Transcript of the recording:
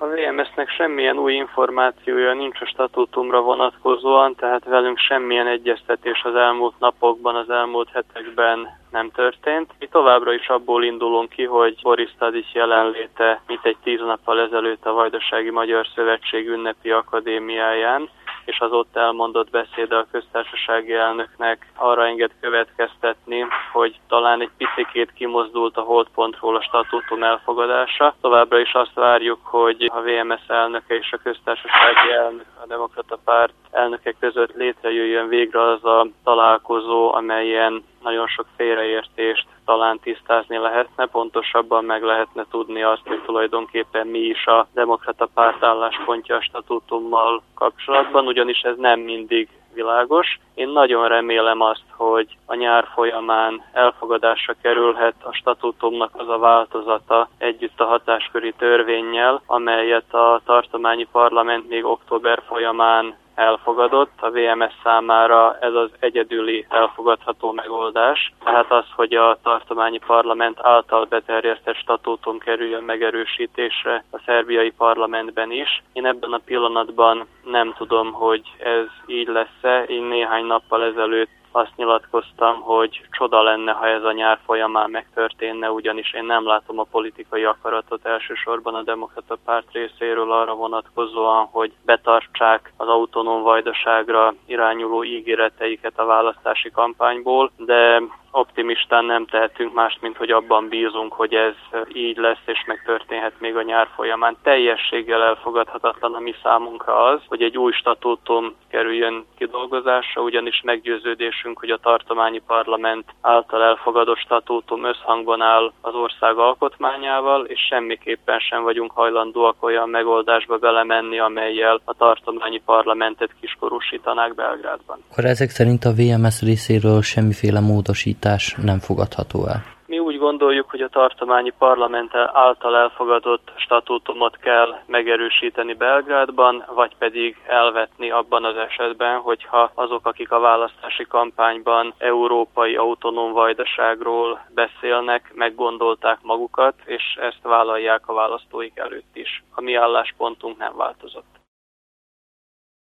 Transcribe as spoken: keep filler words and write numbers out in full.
A vé em es-nek semmilyen új információja nincs a statútumra vonatkozóan, tehát velünk semmilyen egyeztetés az elmúlt napokban, az elmúlt hetekben nem történt. Mi továbbra is abból indulunk ki, hogy Boris Tadic jelenléte mintegy tíz nappal ezelőtt a Vajdasági Magyar Szövetség ünnepi akadémiáján, és az ott elmondott beszéde a köztársasági elnöknek arra enged következtetni, hogy talán egy picikét kimozdult a holdpontról a statútum elfogadása. Továbbra is azt várjuk, hogy a vé em es elnöke és a köztársasági elnök, a Demokrata Párt elnöke között létrejöjjön végre az a találkozó, amelyen nagyon sok félreértést talán tisztázni lehetne, pontosabban meg lehetne tudni azt, hogy tulajdonképpen mi is a Demokrata Párt álláspontja a statútummal kapcsolatban, ugyanis ez nem mindig világos. Én nagyon remélem azt, hogy a nyár folyamán elfogadásra kerülhet a statútumnak az a változata együtt a hatásköri törvénnyel, amelyet a tartományi parlament még október folyamán elfogadott. A vé em es számára ez az egyedüli elfogadható megoldás. Tehát az, hogy a tartományi parlament által beterjesztett statútum kerüljön megerősítésre a szerbiai parlamentben is. Én ebben a pillanatban nem tudom, hogy ez így lesz-e. Én néhány nappal ezelőtt azt nyilatkoztam, hogy csoda lenne, ha ez a nyár folyamán megtörténne, ugyanis én nem látom a politikai akaratot elsősorban a Demokrata Párt részéről arra vonatkozóan, hogy betartsák az autonóm Vajdaságra irányuló ígéreteiket a választási kampányból, de optimistán nem tehetünk mást, mint hogy abban bízunk, hogy ez így lesz és megtörténhet még a nyár folyamán. Teljességgel elfogadhatatlan a mi számunkra az, hogy egy új statútum kerüljön kidolgozásra, ugyanis meggyőződésünk, hogy a tartományi parlament által elfogadott statútum összhangban áll az ország alkotmányával, és semmiképpen sem vagyunk hajlandóak olyan megoldásba belemenni, amellyel a tartományi parlamentet kiskorúsítanák Belgrádban. Akkor ezek szerint a vé em es részéről semmiféle módosítás nem fogadható el? Mi úgy gondoljuk, hogy a tartományi parlament által elfogadott statútumot kell megerősíteni Belgrádban, vagy pedig elvetni abban az esetben, hogyha azok, akik a választási kampányban európai autonóm vajdaságról beszélnek, meggondolták magukat, és ezt vállalják a választóik előtt is. A mi álláspontunk nem változott.